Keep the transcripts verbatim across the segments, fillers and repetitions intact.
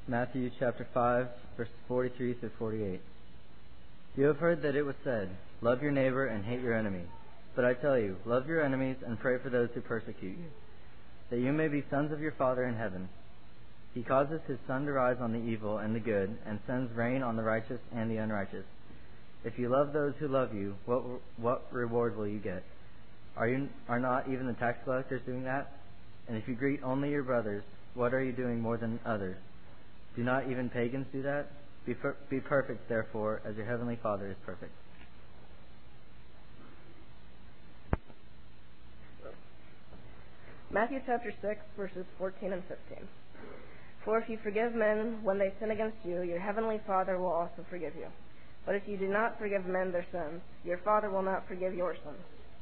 Matthew chapter five, verses forty-three through forty-eight. You have heard that it was said, "Love your neighbor and hate your enemy." But I tell you, love your enemies and pray for those who persecute you, that you may be sons of your Father in heaven. He causes his sun to rise on the evil and the good, and sends rain on the righteous and the unrighteous. If you love those who love you, what what reward will you get? Are you are not even the tax collectors doing that? And if you greet only your brothers, what are you doing more than others? Do not even pagans do that? Be, per- be perfect, therefore, as your heavenly Father is perfect. Matthew chapter six, verses fourteen and fifteen. For if you forgive men when they sin against you, your heavenly Father will also forgive you. But if you do not forgive men their sins, your Father will not forgive your sins.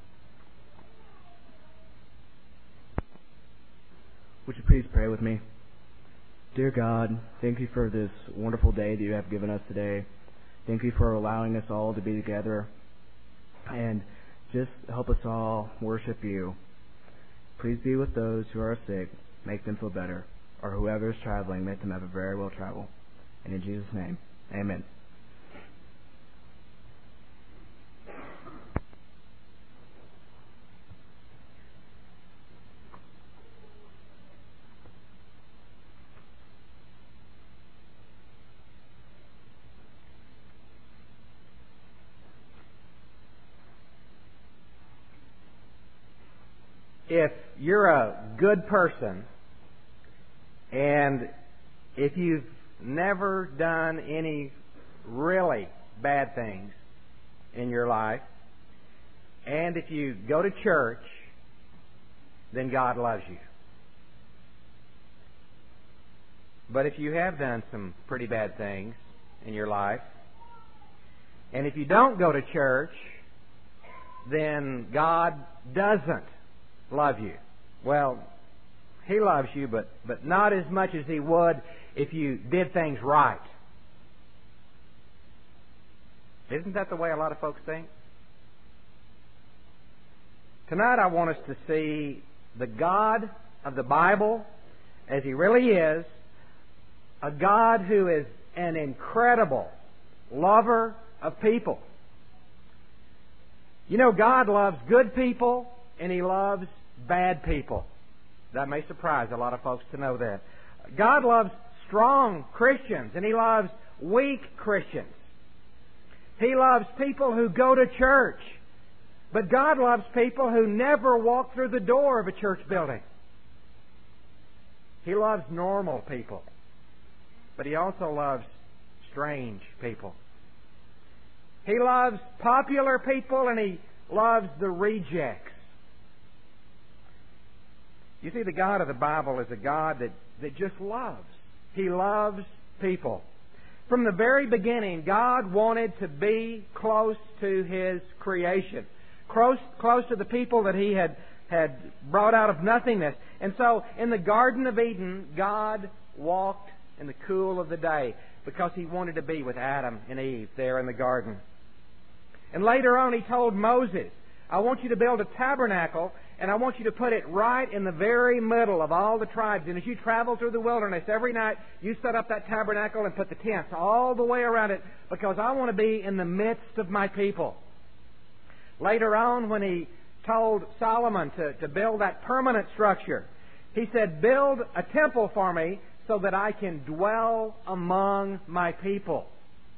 Would you please pray with me? Dear God, thank you for this wonderful day that you have given us today. Thank you for allowing us all to be together. And just help us all worship you. Please be with those who are sick. Make them feel better. Or whoever is traveling, make them have a very well travel. And in Jesus' name, amen. If you're a good person and if you've never done any really bad things in your life, and if you go to church, then God loves you. But if you have done some pretty bad things in your life, and if you don't go to church, then God doesn't love you. Well, He loves you, but, but not as much as He would if you did things right. Isn't that the way a lot of folks think? Tonight I want us to see the God of the Bible as He really is, a God who is an incredible lover of people. You know, God loves good people and He loves bad people. That may surprise a lot of folks to know that. God loves strong Christians and He loves weak Christians. He loves people who go to church. But God loves people who never walk through the door of a church building. He loves normal people. But He also loves strange people. He loves popular people and He loves the rejects. You see, the God of the Bible is a God that, that just loves. He loves people. From the very beginning, God wanted to be close to His creation. Close, close to the people that He had, had brought out of nothingness. And so, in the Garden of Eden, God walked in the cool of the day because He wanted to be with Adam and Eve there in the garden. And later on, He told Moses, I want you to build a tabernacle, and I want you to put it right in the very middle of all the tribes. And as you travel through the wilderness every night, you set up that tabernacle and put the tents all the way around it, because I want to be in the midst of my people. Later on, when He told Solomon to, to build that permanent structure, He said, build a temple for me so that I can dwell among my people.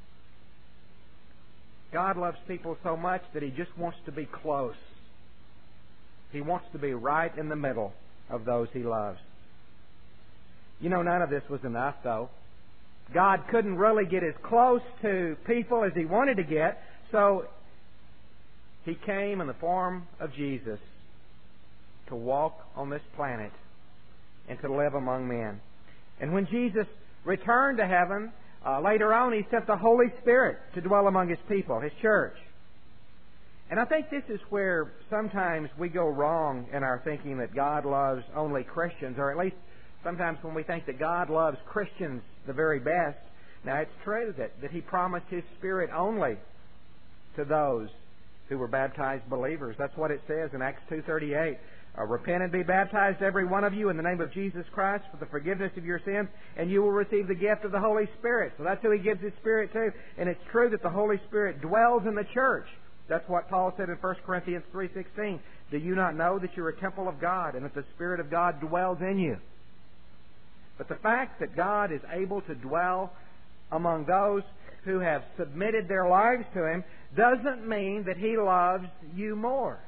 God loves people so much that He just wants to be close. He wants to be right in the middle of those He loves. You know, none of this was enough, though. God couldn't really get as close to people as He wanted to get, so He came in the form of Jesus to walk on this planet and to live among men. And when Jesus returned to heaven, uh, later on He sent the Holy Spirit to dwell among His people, His church. And I think this is where sometimes we go wrong in our thinking that God loves only Christians, or at least sometimes when we think that God loves Christians the very best. Now, it's true that, that He promised His Spirit only to those who were baptized believers. That's what it says in Acts two thirty-eight. Uh, repent and be baptized, every one of you, in the name of Jesus Christ for the forgiveness of your sins, and you will receive the gift of the Holy Spirit. So that's who He gives His Spirit to. And it's true that the Holy Spirit dwells in the church. That's what Paul said in First Corinthians three sixteen. Do you not know that you're a temple of God and that the Spirit of God dwells in you? But the fact that God is able to dwell among those who have submitted their lives to Him doesn't mean that He loves you more.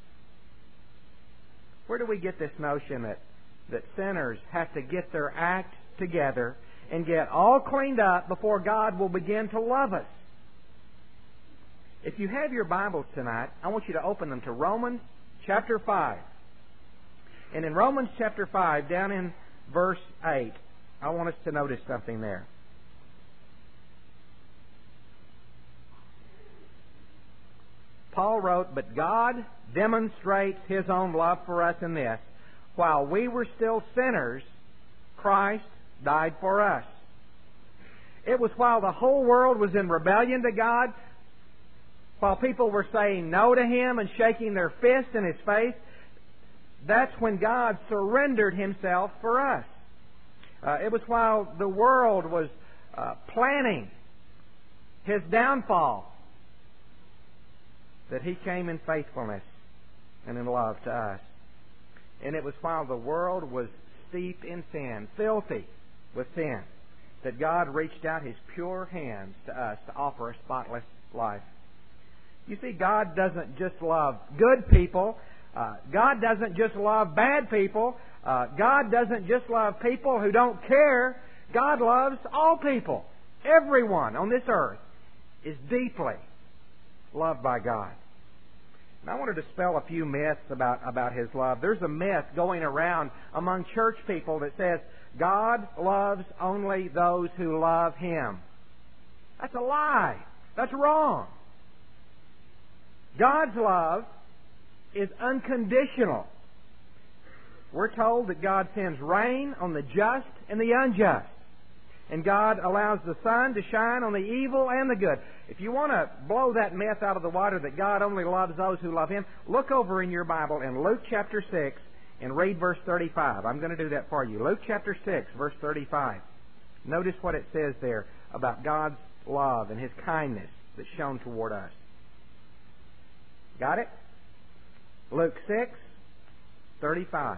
Where do we get this notion that, that sinners have to get their act together and get all cleaned up before God will begin to love us? If you have your Bibles tonight, I want you to open them to Romans chapter five. And in Romans chapter five, down in verse eight, I want us to notice something there. Paul wrote, "But God demonstrates His own love for us in this: while we were still sinners, Christ died for us." It was while the whole world was in rebellion to God, while people were saying no to Him and shaking their fist in His face, that's when God surrendered Himself for us. Uh, it was while the world was uh, planning His downfall that He came in faithfulness and in love to us. And it was while the world was steep in sin, filthy with sin, that God reached out His pure hands to us to offer a spotless life. You see, God doesn't just love good people. Uh, God doesn't just love bad people. Uh, God doesn't just love people who don't care. God loves all people. Everyone on this earth is deeply loved by God. And I want to dispel a few myths about, about His love. There's a myth going around among church people that says God loves only those who love Him. That's a lie. That's wrong. God's love is unconditional. We're told that God sends rain on the just and the unjust. And God allows the sun to shine on the evil and the good. If you want to blow that myth out of the water that God only loves those who love Him, look over in your Bible in Luke chapter six and read verse thirty-five. I'm going to do that for you. Luke chapter six, verse thirty-five. Notice what it says there about God's love and His kindness that's shown toward us. Got it? Luke six, thirty-five.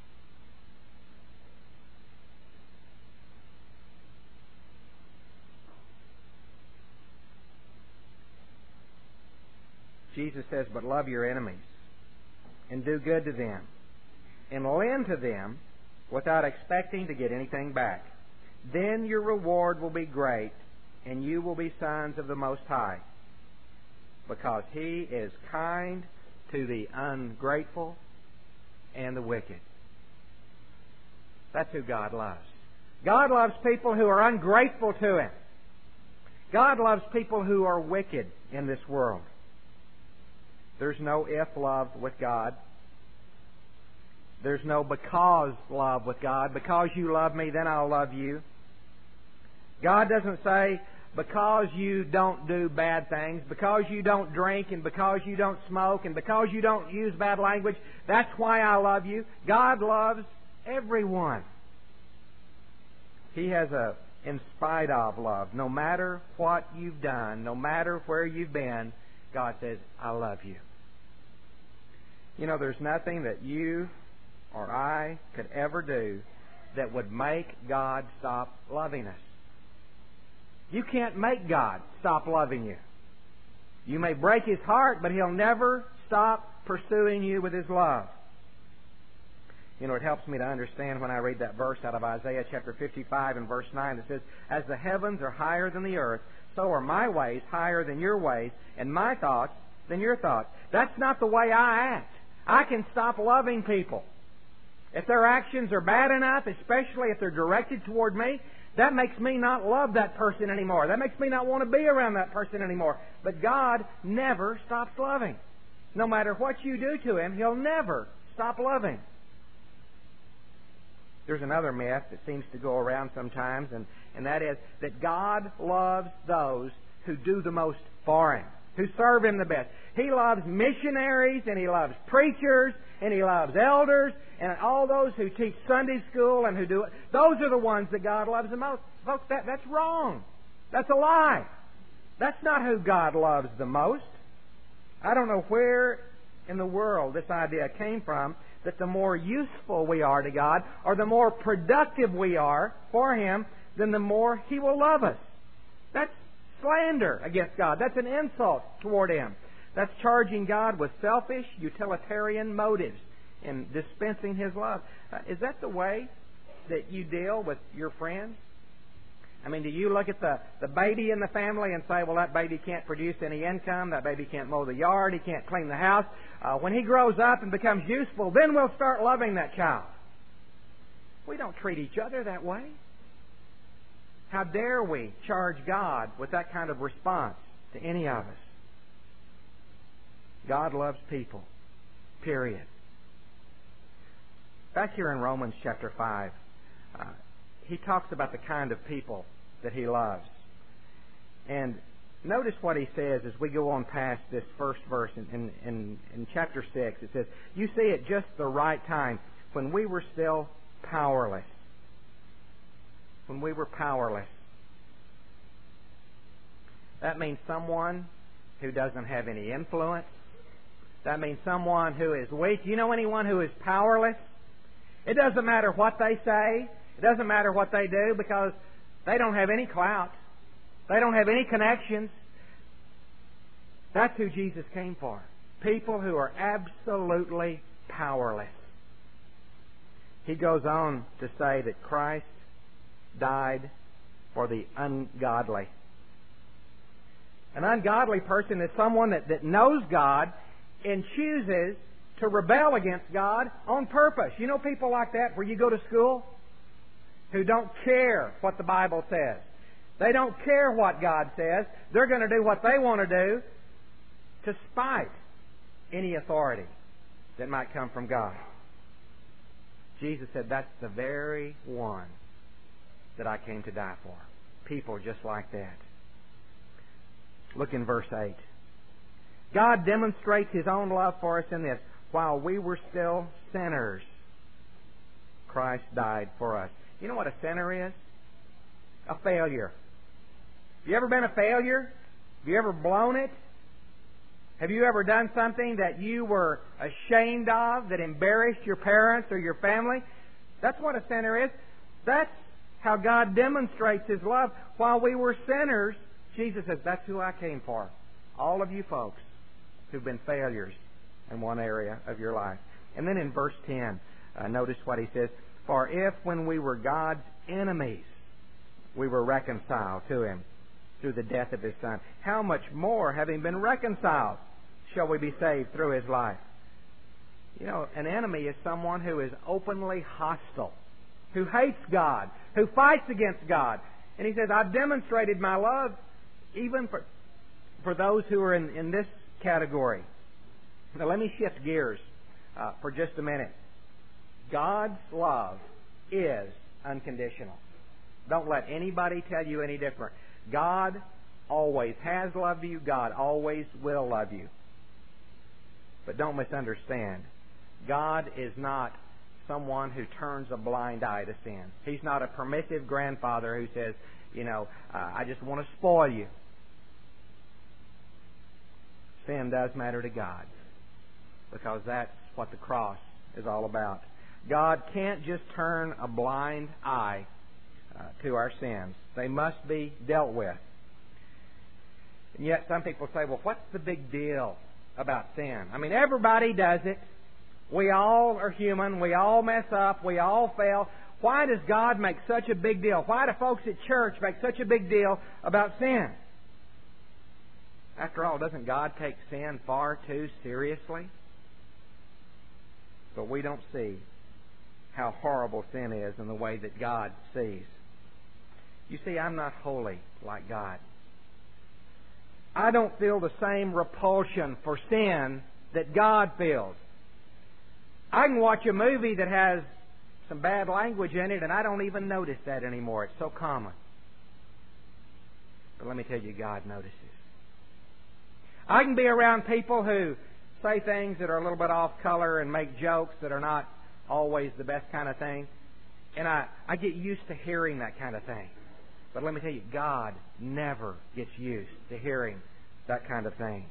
Jesus says, "But love your enemies, and do good to them, and lend to them without expecting to get anything back. Then your reward will be great, and you will be sons of the Most High, because He is kind to the ungrateful and the wicked." That's who God loves. God loves people who are ungrateful to Him. God loves people who are wicked in this world. There's no if love with God. There's no because love with God. Because you love me, then I'll love you. God doesn't say, because you don't do bad things, because you don't drink, and because you don't smoke, and because you don't use bad language, that's why I love you. God loves everyone. He has a in spite of love. No matter what you've done, no matter where you've been, God says, I love you. You know, there's nothing that you or I could ever do that would make God stop loving us. You can't make God stop loving you. You may break His heart, but He'll never stop pursuing you with His love. You know, it helps me to understand when I read that verse out of Isaiah chapter fifty-five and verse nine that says, "As the heavens are higher than the earth, so are my ways higher than your ways, and my thoughts than your thoughts." That's not the way I act. I can stop loving people. If their actions are bad enough, especially if they're directed toward me, that makes me not love that person anymore. That makes me not want to be around that person anymore. But God never stops loving. No matter what you do to Him, He'll never stop loving. There's another myth that seems to go around sometimes, and, and that is that God loves those who do the most for Him. who serve Him the best. He loves missionaries, and He loves preachers, and He loves elders, and all those who teach Sunday school and who do it. Those are the ones that God loves the most. Folks, that, that's wrong. That's a lie. That's not who God loves the most. I don't know where in the world this idea came from, that the more useful we are to God, or the more productive we are for Him, then the more He will love us. That's slander against God. That's an insult toward Him. That's charging God with selfish, utilitarian motives in dispensing His love. Uh, is that the way that you deal with your friends? I mean, do you look at the, the baby in the family and say, well, that baby can't produce any income, that baby can't mow the yard, he can't clean the house. Uh, when he grows up and becomes useful, then we'll start loving that child. We don't treat each other that way. How dare we charge God with that kind of response to any of us? God loves people. Period. Back here in Romans chapter five, uh, he talks about the kind of people that He loves. And notice what he says as we go on past this first verse in, in, in, in chapter six. It says, you see at just the right time, when we were still powerless. When we were powerless. That means someone who doesn't have any influence. That means someone who is weak. You know anyone who is powerless? It doesn't matter what they say. It doesn't matter what they do, because they don't have any clout. They don't have any connections. That's who Jesus came for. People who are absolutely powerless. He goes on to say that Christ died for the ungodly. An ungodly person is someone that, that knows God and chooses to rebel against God on purpose. You know people like that where you go to school who don't care what the Bible says. They don't care what God says. They're going to do what they want to do to spite any authority that might come from God. Jesus said, that's the very one that I came to die for. People just like that. Look in verse eight. God demonstrates His own love for us in this. While we were still sinners, Christ died for us. You know what a sinner is? A failure. Have you ever been a failure? Have you ever blown it? Have you ever done something that you were ashamed of, that embarrassed your parents or your family? That's what a sinner is. That's how God demonstrates His love. While we were sinners, Jesus says, that's who I came for. All of you folks who've been failures in one area of your life. And then in verse ten, uh, notice what he says. For if when we were God's enemies, we were reconciled to Him through the death of His Son, how much more, having been reconciled, shall we be saved through His life? You know, an enemy is someone who is openly hostile, who hates God, who fights against God. And he says, I've demonstrated my love even for, for those who are in, in this category. Now let me shift gears uh, for just a minute. God's love is unconditional. Don't let anybody tell you any different. God always has loved you. God always will love you. But don't misunderstand. God is not someone who turns a blind eye to sin. He's not a permissive grandfather who says, you know, uh, I just want to spoil you. Sin does matter to God, because that's what the cross is all about. God can't just turn a blind eye uh, to our sins. They must be dealt with. And yet some people say, well, what's the big deal about sin? I mean, everybody does it. We all are human. We all mess up. We all fail. Why does God make such a big deal? Why do folks at church make such a big deal about sin? After all, doesn't God take sin far too seriously? But we don't see how horrible sin is in the way that God sees. You see, I'm not holy like God. I don't feel the same repulsion for sin that God feels. I can watch a movie that has some bad language in it, and I don't even notice that anymore. It's so common. But let me tell you, God notices. I can be around people who say things that are a little bit off color and make jokes that are not always the best kind of thing. And I, I get used to hearing that kind of thing. But let me tell you, God never gets used to hearing that kind of thing.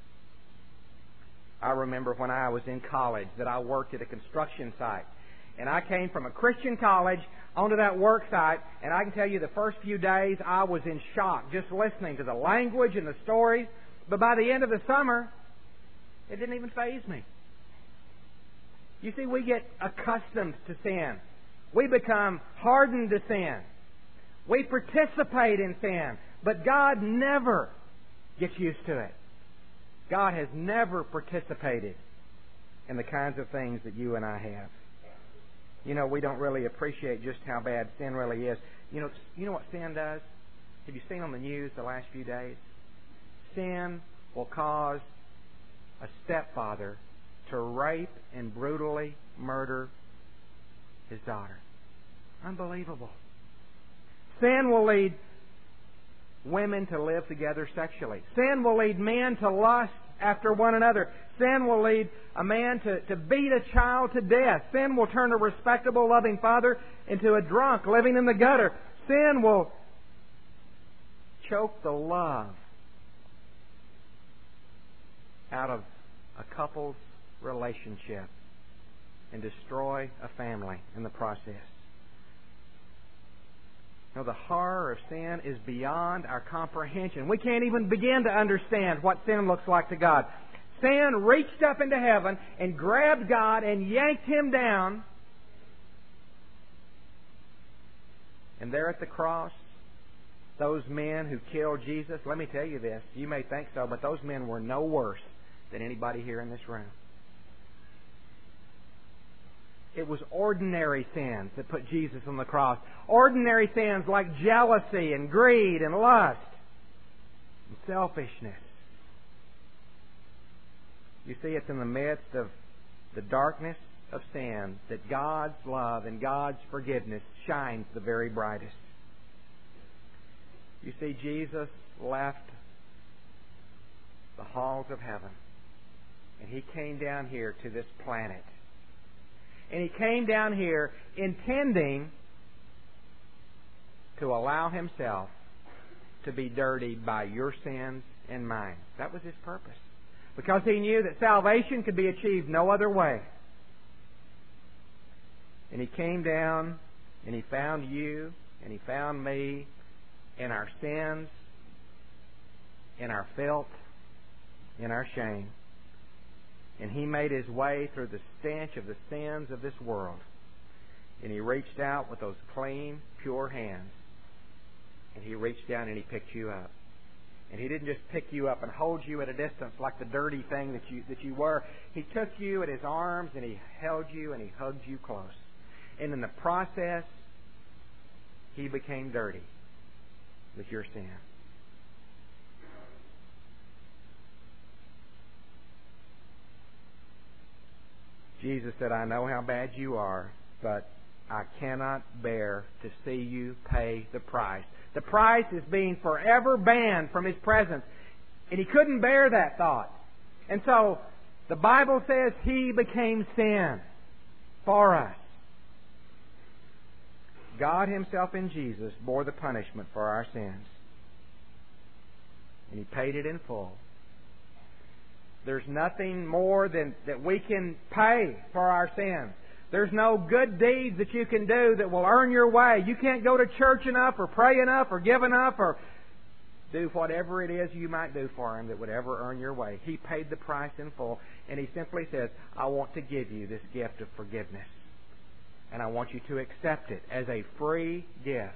I remember when I was in college that I worked at a construction site. And I came from a Christian college onto that work site, and I can tell you the first few days I was in shock just listening to the language and the stories. But by the end of the summer, it didn't even faze me. You see, we get accustomed to sin. We become hardened to sin. We participate in sin. But God never gets used to it. God has never participated in the kinds of things that you and I have. You know, we don't really appreciate just how bad sin really is. You know, you know what sin does? Have you seen on the news the last few days? Sin will cause a stepfather to rape and brutally murder his daughter. Unbelievable. Sin will lead women to live together sexually. Sin will lead men to lust after one another. Sin will lead a man to, to beat a child to death. Sin will turn a respectable, loving father into a drunk living in the gutter. Sin will choke the love out of a couple's relationship and destroy a family in the process. You know, the horror of sin is beyond our comprehension. We can't even begin to understand what sin looks like to God. Sin reached up into heaven and grabbed God and yanked Him down. And there at the cross, those men who killed Jesus, let me tell you this, you may think so, but those men were no worse than anybody here in this room. It was ordinary sins that put Jesus on the cross. Ordinary sins like jealousy and greed and lust and selfishness. You see, it's in the midst of the darkness of sin that God's love and God's forgiveness shines the very brightest. You see, Jesus left the halls of heaven and He came down here to this planet. And He came down here intending to allow Himself to be dirtied by your sins and mine. That was His purpose. Because He knew that salvation could be achieved no other way. And He came down and He found you and He found me in our sins, in our filth, in our shame. And He made His way through the stench of the sins of this world. And He reached out with those clean, pure hands. And He reached down and He picked you up. And He didn't just pick you up and hold you at a distance like the dirty thing that you that you were. He took you at His arms and He held you and He hugged you close. And in the process, He became dirty with your sin. Jesus said, I know how bad you are, but I cannot bear to see you pay the price. The price is being forever banned from His presence. And He couldn't bear that thought. And so, the Bible says He became sin for us. God Himself in Jesus bore the punishment for our sins. And He paid it in full. There's nothing more than that we can pay for our sins. There's no good deeds that you can do that will earn your way. You can't go to church enough or pray enough or give enough or do whatever it is you might do for Him that would ever earn your way. He paid the price in full, and He simply says, I want to give you this gift of forgiveness. And I want you to accept it as a free gift.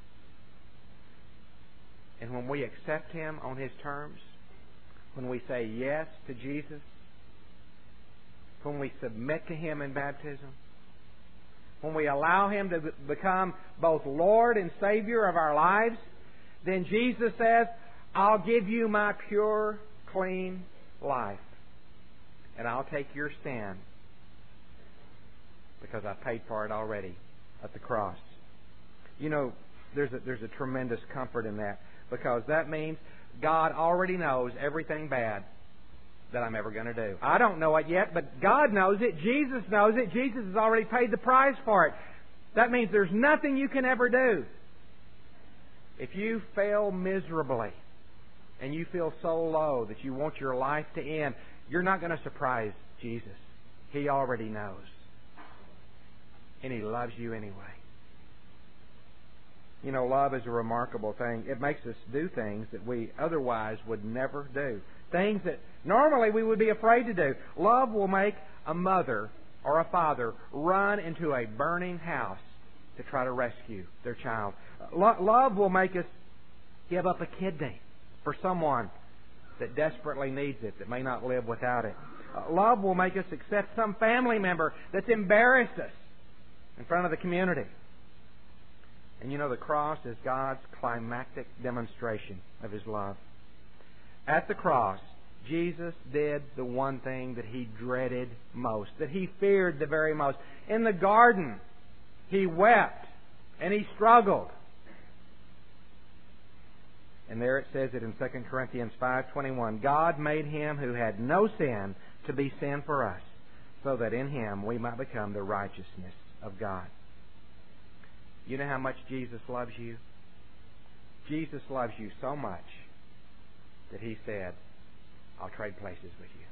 And when we accept Him on His terms, when we say yes to Jesus, when we submit to Him in baptism, when we allow Him to become both Lord and Savior of our lives, then Jesus says, I'll give you my pure, clean life. And I'll take your sin because I paid for it already at the cross. You know, there's a, there's a tremendous comfort in that, because that means God already knows everything bad that I'm ever going to do. I don't know it yet, but God knows it. Jesus knows it. Jesus has already paid the price for it. That means there's nothing you can ever do. If you fail miserably and you feel so low that you want your life to end, you're not going to surprise Jesus. He already knows. And He loves you anyway. You know, love is a remarkable thing. It makes us do things that we otherwise would never do. Things that normally we would be afraid to do. Love will make a mother or a father run into a burning house to try to rescue their child. Lo- love will make us give up a kidney for someone that desperately needs it, that may not live without it. Uh, love will make us accept some family member that's embarrassed us in front of the community. And you know, the cross is God's climactic demonstration of His love. At the cross, Jesus did the one thing that He dreaded most, that He feared the very most. In the garden, He wept and He struggled. And there it says it in Second Corinthians five twenty-one, God made Him who had no sin to be sin for us, so that in Him we might become the righteousness of God. You know how much Jesus loves you? Jesus loves you so much that He said, I'll trade places with you.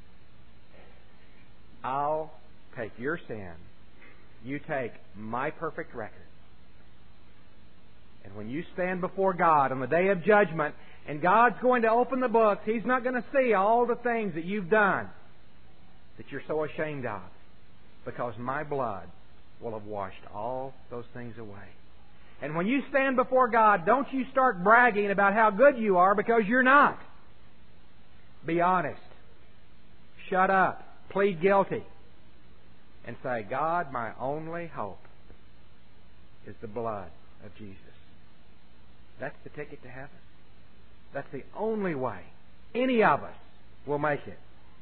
I'll take your sin. You take my perfect record. And when you stand before God on the day of judgment, and God's going to open the books, He's not going to see all the things that you've done that you're so ashamed of, because my blood will have washed all those things away. And when you stand before God, don't you start bragging about how good you are, because you're not. Be honest. Shut up. Plead guilty. And say, God, my only hope is the blood of Jesus. That's the ticket to heaven. That's the only way any of us will make it.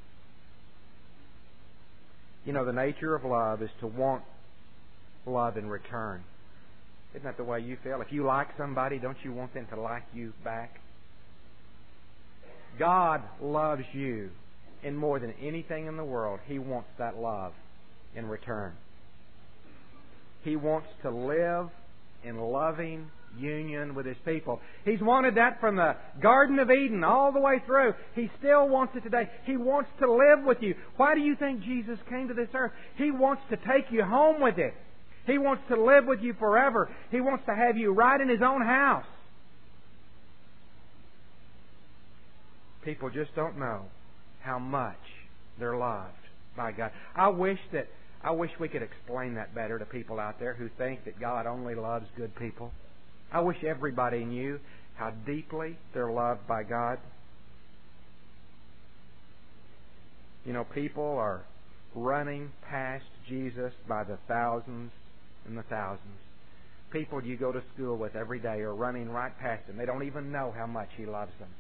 You know, the nature of love is to want love in return. Isn't that the way you feel? If you like somebody, don't you want them to like you back? God loves you, and more than anything in the world, He wants that love in return. He wants to live in loving union with His people. He's wanted that from the Garden of Eden all the way through. He still wants it today. He wants to live with you. Why do you think Jesus came to this earth? He wants to take you home with Him. He wants to live with you forever. He wants to have you right in His own house. People just don't know how much they're loved by God. I wish that I wish we could explain that better to people out there who think that God only loves good people. I wish everybody knew how deeply they're loved by God. You know, people are running past Jesus by the thousands and the thousands. People you go to school with every day are running right past Him. They don't even know how much He loves them.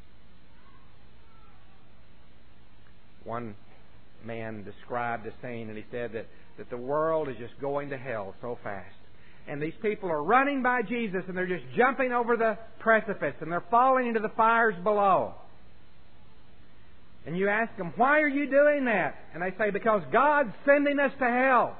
One man described the scene, and he said that, that the world is just going to hell so fast. And these people are running by Jesus, and they're just jumping over the precipice, and they're falling into the fires below. And you ask them, why are you doing that? And they say, because God's sending us to hell.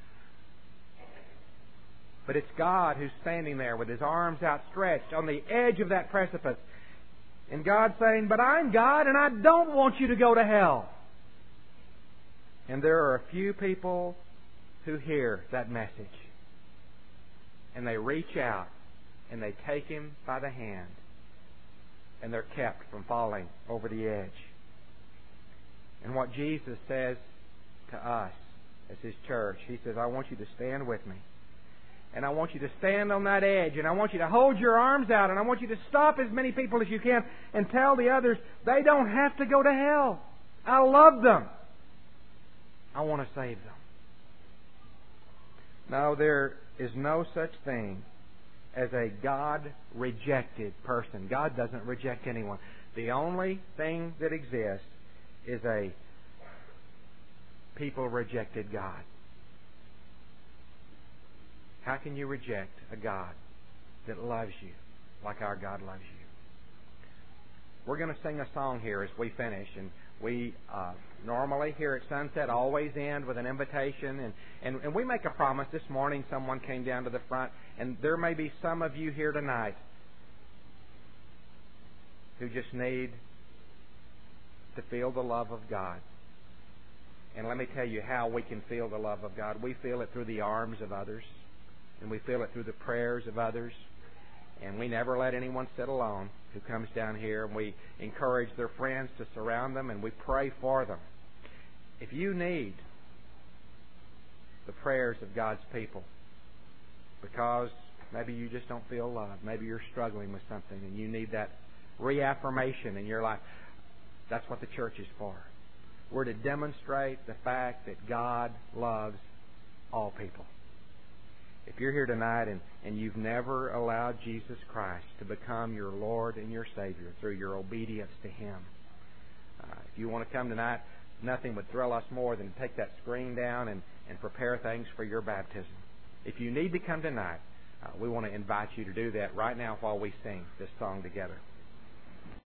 But it's God who's standing there with His arms outstretched on the edge of that precipice. And God's saying, but I'm God, and I don't want you to go to hell. And there are a few people who hear that message. And they reach out, and they take Him by the hand. And they're kept from falling over the edge. And what Jesus says to us as His church, He says, I want you to stand with me. And I want you to stand on that edge. And I want you to hold your arms out. And I want you to stop as many people as you can and tell the others they don't have to go to hell. I love them. I want to save them. No, there is no such thing as a God-rejected person. God doesn't reject anyone. The only thing that exists is a people rejected God. How can you reject a God that loves you like our God loves you? We're going to sing a song here as we finish, and We uh, normally here at Sunset always end with an invitation, and, and, and we make a promise. This morning someone came down to the front, and there may be some of you here tonight who just need to feel the love of God. And let me tell you how we can feel the love of God. We feel it through the arms of others, and we feel it through the prayers of others. And we never let anyone sit alone who comes down here, and we encourage their friends to surround them, and we pray for them. If you need the prayers of God's people because maybe you just don't feel loved, maybe you're struggling with something and you need that reaffirmation in your life, that's what the church is for. We're to demonstrate the fact that God loves all people. If you're here tonight and, and you've never allowed Jesus Christ to become your Lord and your Savior through your obedience to Him, uh, if you want to come tonight, nothing would thrill us more than to take that screen down and, and prepare things for your baptism. If you need to come tonight, uh, we want to invite you to do that right now while we sing this song together.